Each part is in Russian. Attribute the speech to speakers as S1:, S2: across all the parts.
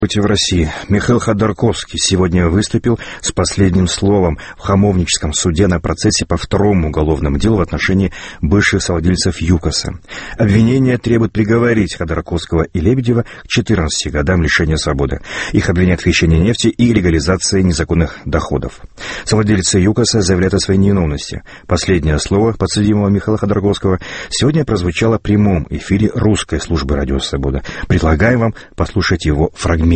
S1: В России Михаил Ходорковский сегодня выступил с последним словом в Хамовническом суде на процессе по второму уголовному делу в отношении бывших совладельцев ЮКОСа. Обвинение требует приговорить Ходорковского и Лебедева к 14 годам лишения свободы. Их обвиняют в хищении нефти и легализации незаконных доходов. Совладельцы ЮКОСа заявляют о своей невиновности. Последнее слово подсудимого Михаила Ходорковского сегодня прозвучало в прямом эфире русской службы «Радио Свобода». Предлагаем вам послушать его фрагмент.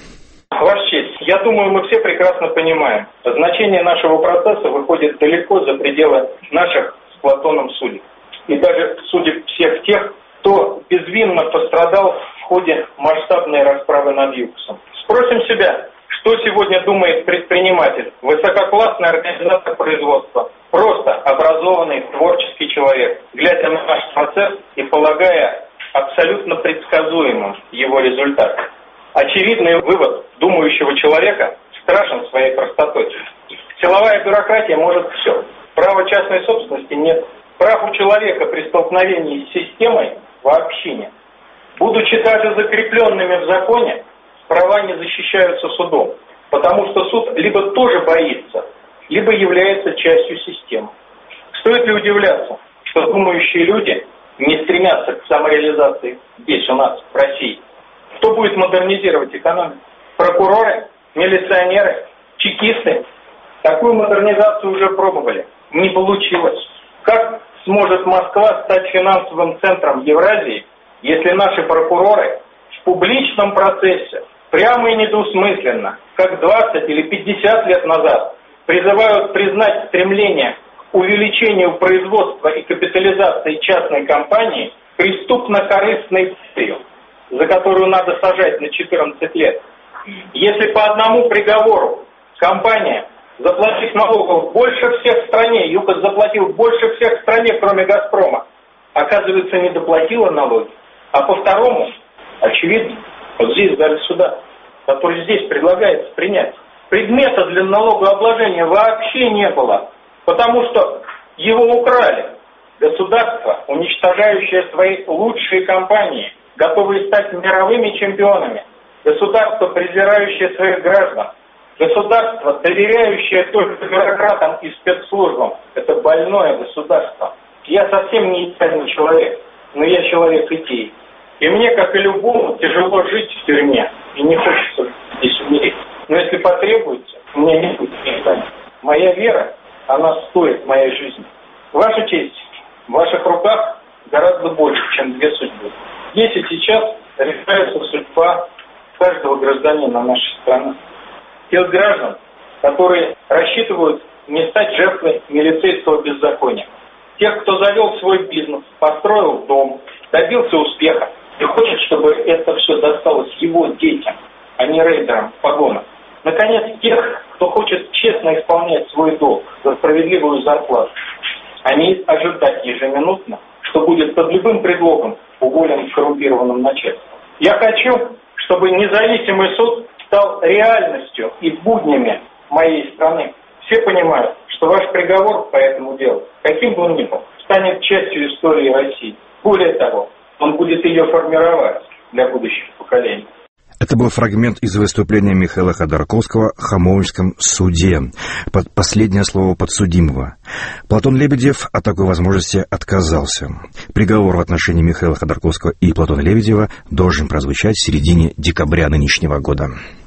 S2: Ваша честь, я думаю, мы все прекрасно понимаем, значение нашего процесса выходит далеко за пределы наших с Платоном судеб. И даже судеб всех тех, кто безвинно пострадал в ходе масштабной расправы над ЮКОСом. Спросим себя, что сегодня думает предприниматель, высококлассный организатор производства, просто образованный, творческий человек, глядя на наш процесс и полагая абсолютно предсказуемым его результат. Очевидный вывод думающего человека страшен своей простотой. Силовая бюрократия может все. Права частной собственности нет. Прав у человека при столкновении с системой вообще нет. Будучи даже закрепленными в законе, права не защищаются судом, потому что суд либо тоже боится, либо является частью системы. Стоит ли удивляться, что думающие люди не стремятся к самореализации здесь у нас, в России? Кто будет модернизировать экономику? Прокуроры, милиционеры, чекисты? Такую модернизацию уже пробовали. Не получилось. Как сможет Москва стать финансовым центром Евразии, если наши прокуроры в публичном процессе прямо и недвусмысленно, как 20 или 50 лет назад, призывают признать стремление к увеличению производства и капитализации частной компании преступно-корыстной целью, за которую надо сажать на 14 лет. Если по одному приговору компания, заплатив налогов больше всех в стране, ЮКОС заплатил больше всех в стране, кроме «Газпрома», оказывается, не доплатила налоги, а по второму, очевидно, вот здесь в зале суда, который здесь предлагается принять, предмета для налогообложения вообще не было, потому что его украли. Государство, уничтожающее свои лучшие компании, готовые стать мировыми чемпионами, государство, презирающее своих граждан, государство, доверяющее только бюрократам и спецслужбам. Это больное государство. Я совсем не идеальный человек, но я человек идеи. И мне, как и любому, тяжело жить в тюрьме, и не хочется здесь умереть. Но если потребуется, у меня не будет никогда. Моя вера, она стоит моей жизни. Ваша честь, в ваших руках гораздо больше, чем две судьбы. Здесь и сейчас решается судьба каждого гражданина нашей страны. Тех граждан, которые рассчитывают не стать жертвой милицейского беззакония. Тех, кто завел свой бизнес, построил дом, добился успеха и хочет, чтобы это все досталось его детям, а не рейдерам в погонах. Наконец, тех, кто хочет честно исполнять свой долг за справедливую зарплату, а не ожидать ежеминутно, что будет под любым предлогом уволен коррумпированным начальством. Я хочу, чтобы независимый суд стал реальностью и буднями моей страны. Все понимают, что ваш приговор по этому делу, каким бы он ни был, станет частью истории России. Более того, он будет ее формировать для будущих поколений.
S1: Это был фрагмент из выступления Михаила Ходорковского в Хамовническом суде. Последнее слово подсудимого. Платон Лебедев от такой возможности отказался. Приговор в отношении Михаила Ходорковского и Платона Лебедева должен прозвучать в середине декабря нынешнего года.